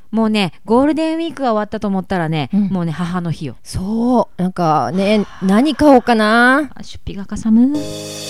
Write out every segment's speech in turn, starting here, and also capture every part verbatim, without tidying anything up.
もうねゴールデンウィークが終わったと思ったらね、うん、もうね母の日よ。 そうなんかね何買おうかな。 出費がかさむ。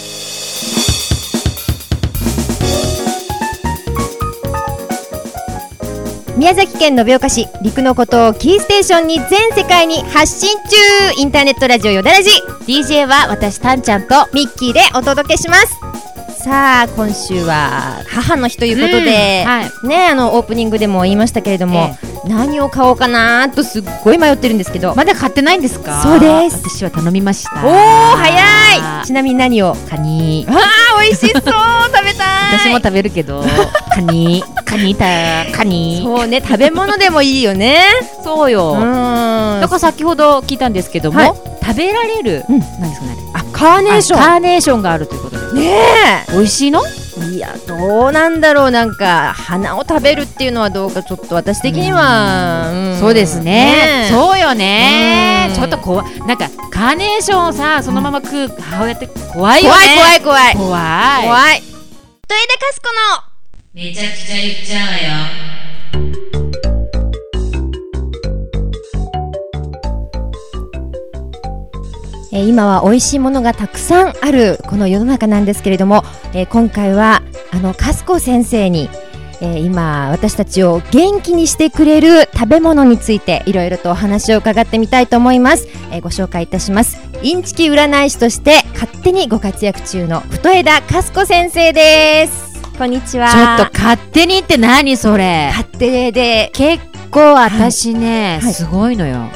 宮崎県延岡市陸の孤島キーステーションに全世界に発信中インターネットラジオよだらじ ディージェー は私たんちゃんとミッキーでお届けします。さあ今週は母の日ということで、うんはい、ねあのオープニングでも言いましたけれども、ええ、何を買おうかなとすっごい迷ってるんですけど。 まだ買ってないんですか？ そうです。 私は頼みました。 おー早い。ちなみに何を？ カニ。 あー美味しそう食べたい。 私も食べるけどカニカニたカニ。 そうね食べ物でもいいよね。 そうよ。うんだから先ほど聞いたんですけども、はい、食べられる、うん、何ですかねあカーネーションカーネーションがあるということでねえ美味しいの？ いやどうなんだろう。なんか花を食べるっていうのはどうかちょっと私的には、うんうん、 そうですね、ねそうよね、うん、ちょっと怖い。なんかカーネーションをさそのまま食う母親って怖いよね。 怖い怖い怖い怖い怖い。とえだかすこのめちゃくちゃ言っちゃうわよ。 えー、今は美味しいものがたくさんあるこの世の中なんですけれども、えー、今回はあのかすこ先生に、えー、今私たちを元気にしてくれる食べ物についていろいろとお話を伺ってみたいと思います。えー、ご紹介いたします。インチキ占い師として勝手にご活躍中の太枝かすこ先生です。こんにちは。 ちょっと勝手にって何それ。 勝手で結構私ね、はい、すごいのよ、はい、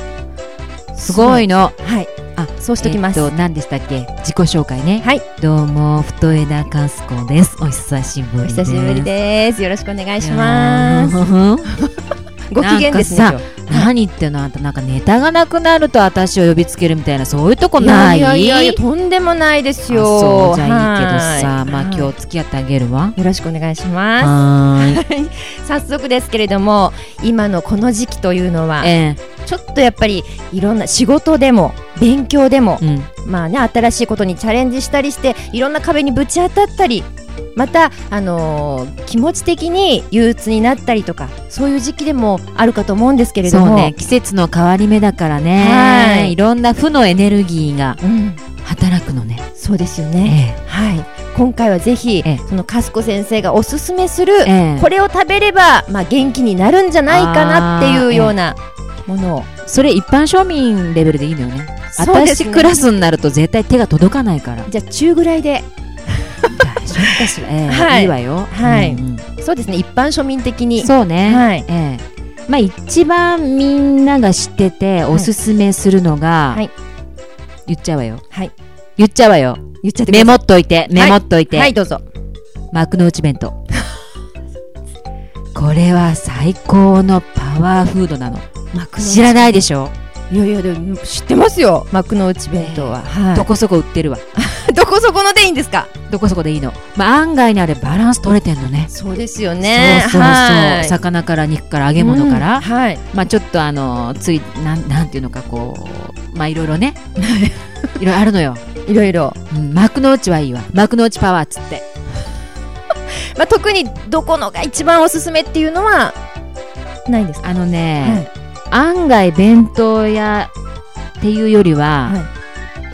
すごいの。 はいあそうしときます。 えー、と何でしたっけ自己紹介ね。 はいどうも太枝かすこです。お久しぶりです。 お久しぶりです。よろしくお願いしますご機嫌ですね。 なんかさ何言ってんのあんた。なんかネタがなくなると私を呼びつけるみたいなそういうとこない？ いやいやいやとんでもないですよ。 そうじゃあいいけどさまあ今日付き合ってあげるわ。 よろしくお願いします。 はい早速ですけれども今のこの時期というのは、えー、ちょっとやっぱりいろんな仕事でも勉強でも、うん、まあね新しいことにチャレンジしたりしていろんな壁にぶち当たったりまた、あのー、気持ち的に憂鬱になったりとかそういう時期でもあるかと思うんですけれどもそうね季節の変わり目だからね、はい、いろんな負のエネルギーが働くのね、 うん、そうですよね、ええ、はい今回はぜひ、ええ、そのかすこ先生がおすすめする、ええ、これを食べれば、まあ、元気になるんじゃないかなっていうようなものを、ええ、 それ一般庶民レベルでいいのよね。私クラスになると絶対手が届かないから。 じゃあ中ぐらいで大丈夫かしら、えーはい、いいわよ、 はいうんうん、 そうですね一般庶民的にそうね、 はいえーまあ、一番みんなが知ってておすすめするのが、はい、言っちゃうわよ、はい、言っちゃうわよ言っちゃってください。 メモっといてメモっといて、 はい、はい、どうぞ。 幕の内弁当これは最高のパワーフードなの。知らないでしょ。 いやいやでも知ってますよ幕の内弁当は、えーはい、 どこそこ売ってるわどこそこのでいいんですか？ どこそこでいいの、まあ、案外にあれバランス取れてんのね。 そうですよね。 そうそうそう、はい、魚から肉から揚げ物から、 うんはいまあ、ちょっとあのついなん、なんていうのかこうまあいろいろねいろいろあるのよいろいろ、 うん、幕の内はいいわ幕の内パワーっつってまあ、特にどこのが一番おすすめっていうのはないんですか？ あのね、はい、案外弁当屋っていうよりは、はい、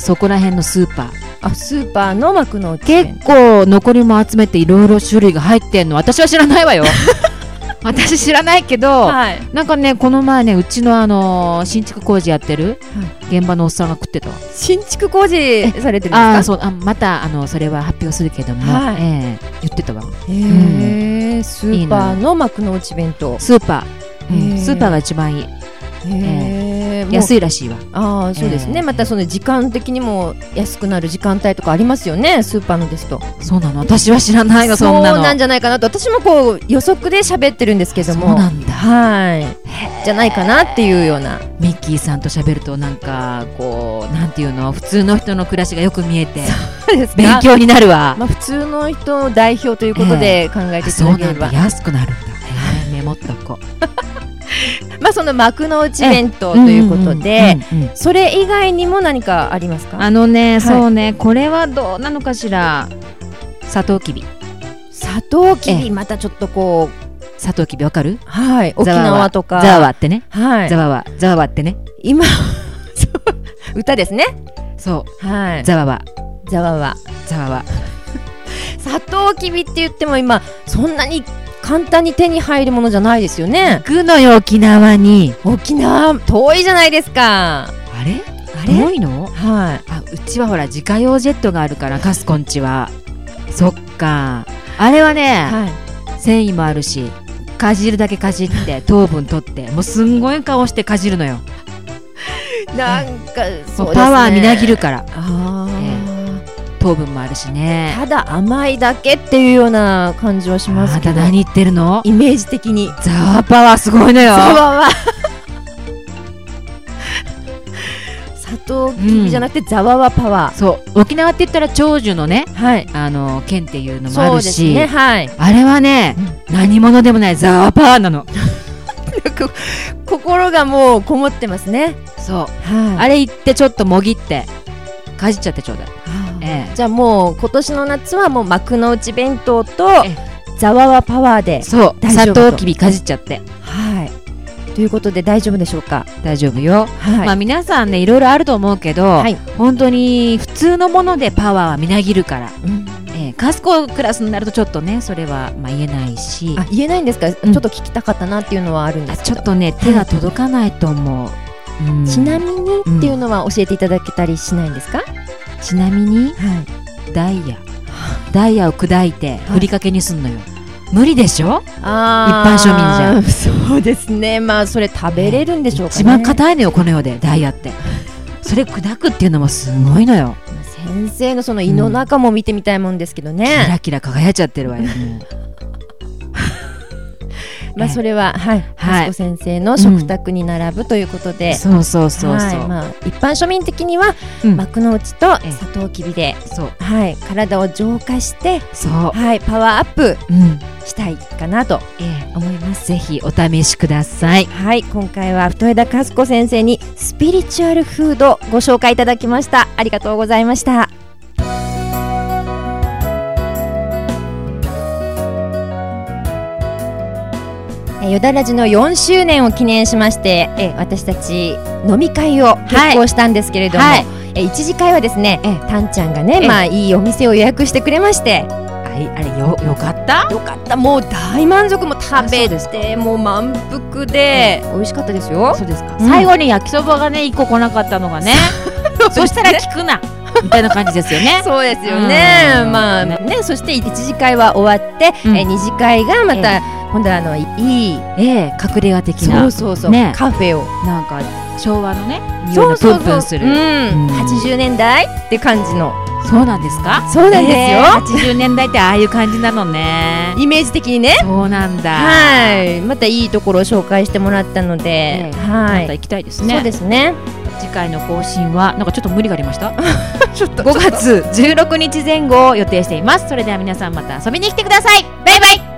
そこら辺のスーパーあスーパーの幕の内結構残りも集めていろいろ種類が入ってんの。私は知らないわよ私知らないけど、はい、なんかねこの前ねうちのあのー、新築工事やってる、はい、現場のおっさんが食ってたわ。 新築工事されてるんですか？ あそうあまたあのそれは発表するけども、はいえー、言ってたわ。 へー、うん、スーパーの幕の内弁当スーパー、うん、スーパーが一番いい。へー、安いらしいわ。 あそうですね、えー、またその時間的にも安くなる時間帯とかありますよねスーパーのですと。 そうなの私は知らないのそんなの。 そうなんじゃないかなと私もこう予測で喋ってるんですけども。 そうなんだはいじゃないかなっていうような。 ミッキーさんと喋るとなんかこうなんていうの普通の人の暮らしがよく見えてそうですか勉強になるわ、 まあ、普通の人の代表ということで考えていただければ、えー、そうなんだ安くなるんだ、えー、メモっとこうまあその幕の内弁当ということで、うんうんうんうん、それ以外にも何かありますか？ あのね、はい、そうねこれはどうなのかしら。サトウキビ。 サトウキビまたちょっとこサトウキビわかる？ はい沖縄とかザワワってね、 はい、 ザワワザワワってね今歌ですね。 そう、 はい、 ザワワザワワザワワサトウキビって言っても今そんなに簡単に手に入るものじゃないですよね。 行くのよ沖縄に。 沖縄遠いじゃないですか。 あれあれ遠いの？ はい。 あ、うちはほら自家用ジェットがあるからカスコンちは。そっか。あれはね、はい、繊維もあるしかじるだけかじって糖分取ってもうすんごい顔してかじるのよ。 なんかそうですね、 パワーみなぎるから。 あ、えー、糖分もあるしね。 ただ甘いだけっていうような感じはしますけど。 あんた何言ってるの？ イメージ的にザワパワーすごいのよ。 ザワワサトウキビじゃなくてザワワパワー、うん、 そう沖縄って言ったら長寿のね、はい、あの県っていうのもあるし、そうですね、はい、あれはね、うん、何者でもないザワパワーなの。 心がもうこもってますね。 そう、はい、あれ行ってちょっともぎってかじっちゃってちょうだい、 ええ、じゃあもう今年の夏はもう幕の内弁当とザワワパワーでそうサトウキビかじっちゃって、 はい、ということで大丈夫でしょうか？ 大丈夫よ、はい、まあ皆さんねいろいろあると思うけど、はい、本当に普通のものでパワーはみなぎるから、うん、えー、カスコクラスになるとちょっとねそれはまあ言えないし。 あ、言えないんですか？うん、ちょっと聞きたかったなっていうのはあるんですけど、 ちょっとね手が届かないと思う、うん、 ちなみにっていうのは教えていただけたりしないんですか？ うん、ちなみに、はい、ダイヤダイヤを砕いてふりかけにすんのよ、はい、無理でしょ？あ、一般庶民じゃ。そうですね。まあそれ食べれるんでしょうかね。 一番硬いのよこの世でダイヤってそれ砕くっていうのもすごいのよ。 先生のその胃の中も見てみたいもんですけどね、 うん、キラキラ輝いちゃってるわよもうまあそれは、はい、カスコ先生の食卓に並ぶということで、うん、 そうそうそうそう、 はい、まあ、一般庶民的には、うん、幕の内とサトウキビで、そう、はい、体を浄化してそう、はい、パワーアップしたいかなと思います、 うん、ぜひお試しください。 はい、今回は太枝カスコ先生にスピリチュアルフードご紹介いただきました。ありがとうございました。よだらじのよんしゅうねんを記念しましてえ私たち飲み会を決行したんですけれども、はい、え一次会はですねえたんちゃんがね、まあ、いいお店を予約してくれまして、 あれ、あれ よ, よかったよかった。もう大満足も食べてもう満腹で、うん、美味しかったですよ。 そうですか、うん、最後に焼きそばがねいっこ来なかったのがねそしたら聞くなみたいな感じですよね。 そうですよね、うん、まあね、そして一次会は終わって、うん、え二次会がまた、えー今度はあのいい、 えー、隠れ家的なそうそうそう、ね、カフェをなんか昭和のね匂いがプンプンする、うんうん、はちじゅうねんだいって感じの。 そうなんですか？ そうなんですよ、えー、 はちじゅうねんだいってああいう感じなのねイメージ的にね。 そうなんだ。 はい、またいいところを紹介してもらったので、 えー、はい、また行きたいですね。 そうですね。 次回の更新はなんかちょっと無理がありましたちょっとごがつじゅうろくにちぜん後を予定しています。それでは皆さんまた遊びに来てください。バイバイ。